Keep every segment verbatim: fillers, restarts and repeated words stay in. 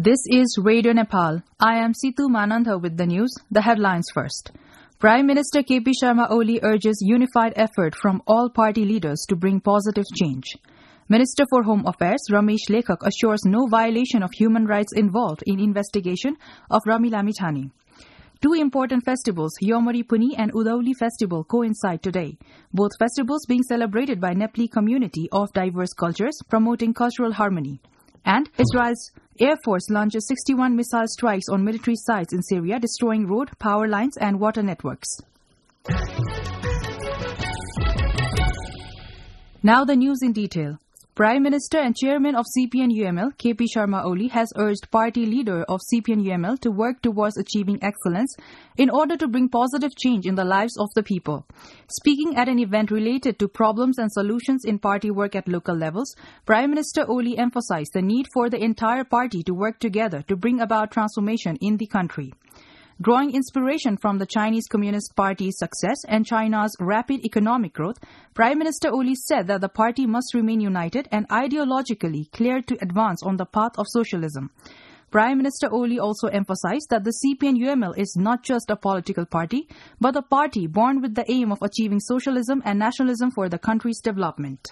This is Radio Nepal. I am Situ Manantha with the news. The headlines first. Prime Minister K P Sharma Oli urges unified effort from all party leaders to bring positive change. Minister for Home Affairs Ramesh Lekhak assures no violation of human rights involved in investigation of Rami Lamithani. Two important festivals, Yomari Puni and Udauli Festival, coincide today. Both festivals being celebrated by Nepali community of diverse cultures, promoting cultural harmony. And Israel's Air Force launches sixty-one missile strikes on military sites in Syria, destroying road, power lines and water networks. Now the news in detail. Prime Minister and Chairman of C P N U M L, K P Sharma Oli, has urged party leader of C P N U M L to work towards achieving excellence in order to bring positive change in the lives of the people. Speaking at an event related to problems and solutions in party work at local levels, Prime Minister Oli emphasized the need for the entire party to work together to bring about transformation in the country. Drawing inspiration from the Chinese Communist Party's success and China's rapid economic growth, Prime Minister Oli said that the party must remain united and ideologically clear to advance on the path of socialism. Prime Minister Oli also emphasized that the C P N U M L is not just a political party, but a party born with the aim of achieving socialism and nationalism for the country's development.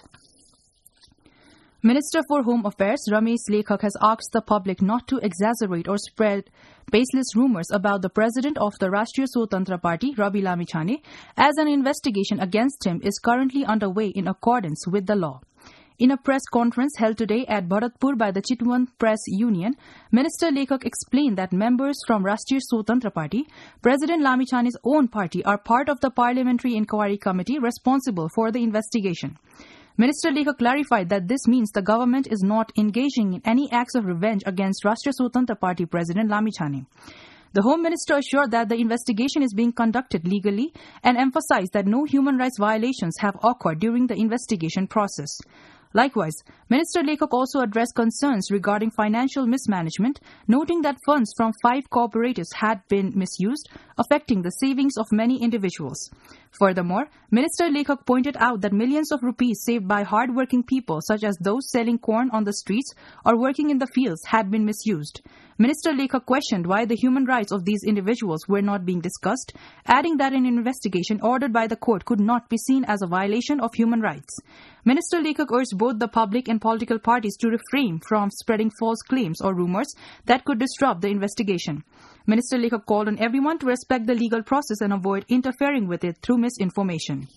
Minister for Home Affairs Ramesh Lekhak has asked the public not to exaggerate or spread baseless rumors about the president of the Rashtriya Swatantra Party, Rami Lamithani, as an investigation against him is currently underway in accordance with the law. In a press conference held today at Bharatpur by the Chitwan Press Union, Minister Lekhak explained that members from Rashtriya Swatantra Party, President Lamithani's own party, are part of the Parliamentary Inquiry Committee responsible for the investigation. Minister Lekhak clarified that this means the government is not engaging in any acts of revenge against Rashtriya Swatantra Party President Lamithani. The Home Minister assured that the investigation is being conducted legally and emphasized that no human rights violations have occurred during the investigation process. Likewise, Minister Lekhak also addressed concerns regarding financial mismanagement, noting that funds from five cooperatives had been misused, affecting the savings of many individuals. Furthermore, Minister Lekhak pointed out that millions of rupees saved by hard-working people such as those selling corn on the streets or working in the fields had been misused. Minister Lekhak questioned why the human rights of these individuals were not being discussed, adding that an investigation ordered by the court could not be seen as a violation of human rights. Minister Lekhak urged both the public and political parties to refrain from spreading false claims or rumors that could disrupt the investigation. Minister Lekhak called on everyone to respect the legal process and avoid interfering with it through misinformation.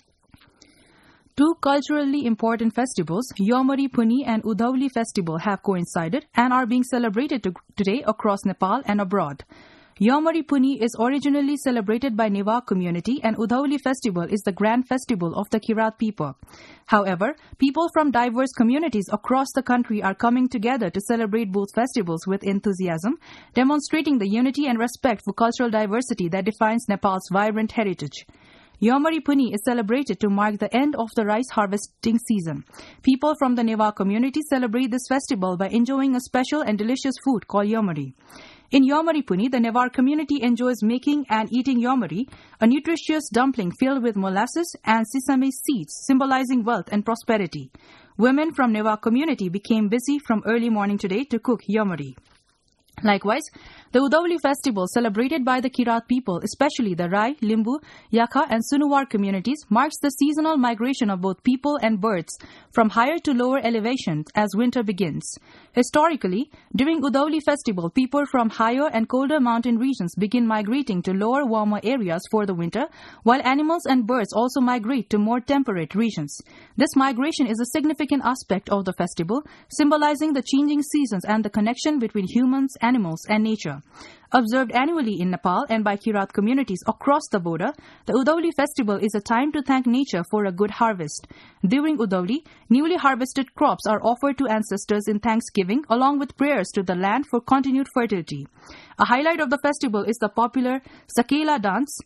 Two culturally important festivals, Yomari Puni and Udauli Festival, have coincided and are being celebrated to today across Nepal and abroad. Yomari Puni is originally celebrated by Newa community and Udauli Festival is the grand festival of the Kirat people. However, people from diverse communities across the country are coming together to celebrate both festivals with enthusiasm, demonstrating the unity and respect for cultural diversity that defines Nepal's vibrant heritage. Yomari Puni is celebrated to mark the end of the rice harvesting season. People from the Newa community celebrate this festival by enjoying a special and delicious food called Yomari. In Yomari Puni, the Newar community enjoys making and eating Yomari, a nutritious dumpling filled with molasses and sesame seeds, symbolizing wealth and prosperity. Women from Newar community became busy from early morning today to cook Yomari. Likewise, the Udauli festival celebrated by the Kirat people, especially the Rai, Limbu, Yakha and Sunuwar communities, marks the seasonal migration of both people and birds from higher to lower elevations as winter begins. Historically, during Udauli festival, people from higher and colder mountain regions begin migrating to lower, warmer areas for the winter, while animals and birds also migrate to more temperate regions. This migration is a significant aspect of the festival, symbolizing the changing seasons and the connection between humans, animals, and nature. Observed annually in Nepal and by Kirat communities across the border, the Udauli festival is a time to thank nature for a good harvest. During Udauli, newly harvested crops are offered to ancestors in thanksgiving along with prayers to the land for continued fertility. A highlight of the festival is the popular Sakela dance,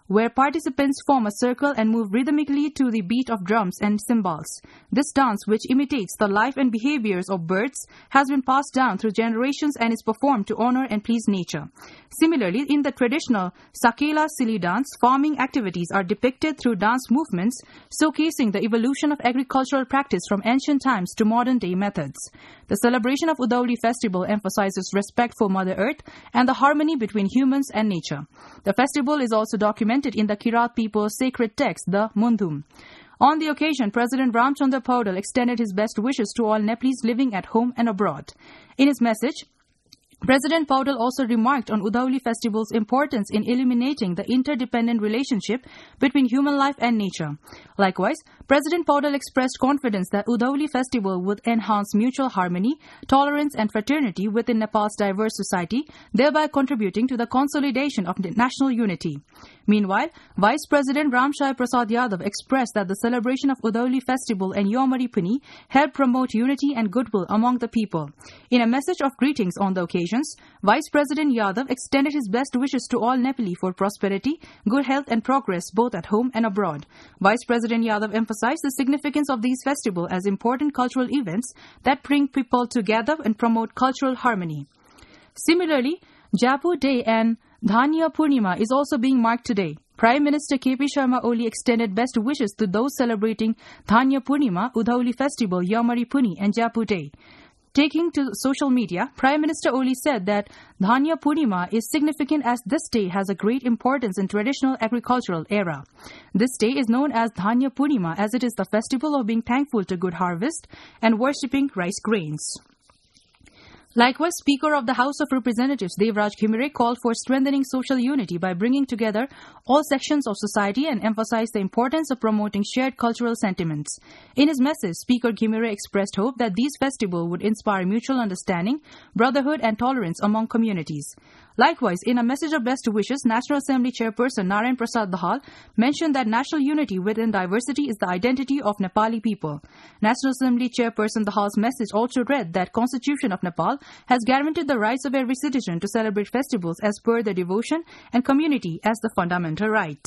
where participants form a circle and move rhythmically to the beat of drums and cymbals. This dance, which imitates the life and behaviors of birds, has been passed down through generations and is performed to honor and please nature. Similarly, in the traditional Sakela Sili dance, farming activities are depicted through dance movements, showcasing the evolution of agricultural practice from ancient times to modern-day methods. The celebration of Udauli festival emphasizes respect for Mother Earth and the harmony between humans and nature. The festival is also documented in the Kirat people's sacred text, the Mundhum. On the occasion, President Ramchandra Paudel extended his best wishes to all Nepalese living at home and abroad. In his message, President Paudel also remarked on Udauli festival's importance in illuminating the interdependent relationship between human life and nature. Likewise, President Paudel expressed confidence that Udauli festival would enhance mutual harmony, tolerance and fraternity within Nepal's diverse society, thereby contributing to the consolidation of national unity. Meanwhile, Vice President Ramshai Prasad Yadav expressed that the celebration of Udauli festival and Yomari Puni helped promote unity and goodwill among the people. In a message of greetings on the occasion, Vice President Yadav extended his best wishes to all Nepali for prosperity, good health and progress both at home and abroad. Vice President Yadav emphasized the significance of these festivals as important cultural events that bring people together and promote cultural harmony. Similarly, Japu Day and Dhanya Purnima is also being marked today. Prime Minister K P Sharma Oli extended best wishes to those celebrating Dhanya Purnima, Udauli festival, Yomari Puni and Japu Day. Taking to social media, Prime Minister Oli said that Dhanya Purnima is significant as this day has a great importance in traditional agricultural era. This day is known as Dhanya Purnima as it is the festival of being thankful to good harvest and worshipping rice grains. Likewise, Speaker of the House of Representatives Devraj Khimere called for strengthening social unity by bringing together all sections of society and emphasized the importance of promoting shared cultural sentiments. In his message, Speaker Khimere expressed hope that these festivals would inspire mutual understanding, brotherhood and tolerance among communities. Likewise, in a message of best wishes, National Assembly Chairperson Narayan Prasad Dahal mentioned that national unity within diversity is the identity of Nepali people. National Assembly Chairperson Dahal's message also read that Constitution of Nepal has guaranteed the rights of every citizen to celebrate festivals as per their devotion and community as the fundamental right.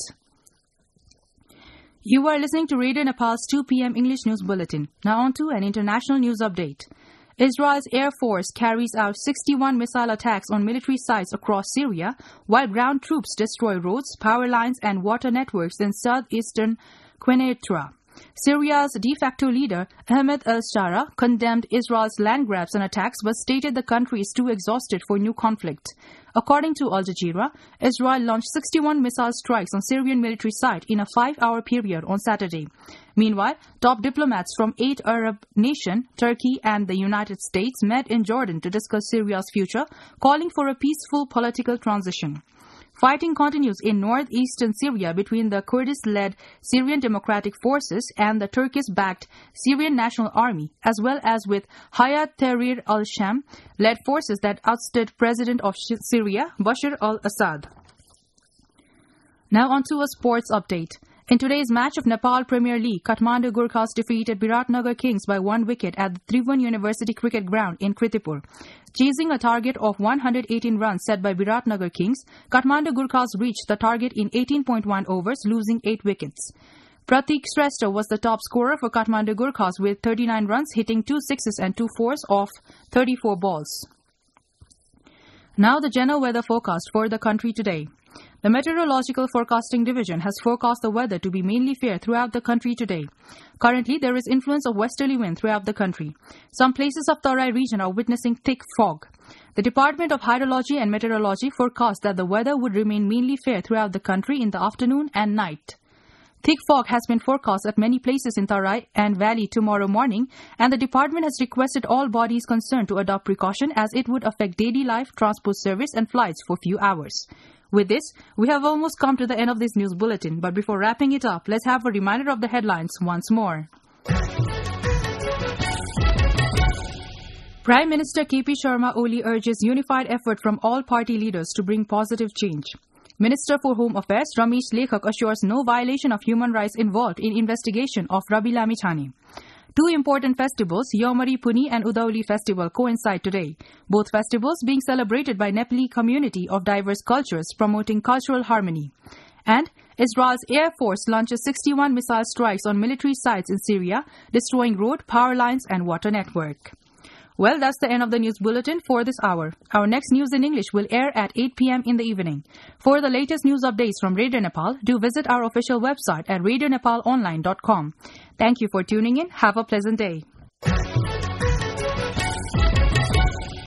You are listening to Radio Nepal's two p.m. English News Bulletin. Now on to an international news update. Israel's Air Force carries out sixty-one missile attacks on military sites across Syria, while ground troops destroy roads, power lines and water networks in southeastern Quneitra. Syria's de facto leader, Ahmed al-Shara, condemned Israel's land grabs and attacks but stated the country is too exhausted for new conflict. According to Al Jazeera, Israel launched sixty-one missile strikes on Syrian military site in a five-hour period on Saturday. Meanwhile, top diplomats from eight Arab nations, Turkey and the United States, met in Jordan to discuss Syria's future, calling for a peaceful political transition. Fighting continues in northeastern Syria between the Kurdish-led Syrian Democratic Forces and the Turkish-backed Syrian National Army, as well as with Hayat Tahrir al-Sham-led forces that ousted President of Syria, Bashar al-Assad. Now on to a sports update. In today's match of Nepal Premier League, Kathmandu Gurkhas defeated Biratnagar Kings by one wicket at the Tribhuvan University Cricket Ground in Kirtipur. Chasing a target of one hundred eighteen runs set by Biratnagar Kings, Kathmandu Gurkhas reached the target in eighteen point one overs, losing eight wickets. Pratik Shrestha was the top scorer for Kathmandu Gurkhas with thirty-nine runs, hitting two sixes and two fours off thirty-four balls. Now the general weather forecast for the country today. The Meteorological Forecasting Division has forecast the weather to be mainly fair throughout the country today. Currently, there is influence of westerly wind throughout the country. Some places of Tarai region are witnessing thick fog. The Department of Hydrology and Meteorology forecast that the weather would remain mainly fair throughout the country in the afternoon and night. Thick fog has been forecast at many places in Tarai and Valley tomorrow morning, and the department has requested all bodies concerned to adopt precaution as it would affect daily life, transport service and flights for few hours. With this, we have almost come to the end of this news bulletin, but before wrapping it up, let's have a reminder of the headlines once more. Prime Minister K P Sharma Oli urges unified effort from all party leaders to bring positive change. Minister for Home Affairs Ramesh Lekhak assures no violation of human rights involved in investigation of Rabi Lamithani. Two important festivals, Yomari Puni and Udauli Festival, coincide today. Both festivals being celebrated by Nepali community of diverse cultures, promoting cultural harmony. And Israel's Air Force launches sixty-one missile strikes on military sites in Syria, destroying road, power lines and water network. Well, that's the end of the news bulletin for this hour. Our next news in English will air at eight p.m. in the evening. For the latest news updates from Radio Nepal, do visit our official website at radio nepal online dot com. Thank you for tuning in. Have a pleasant day.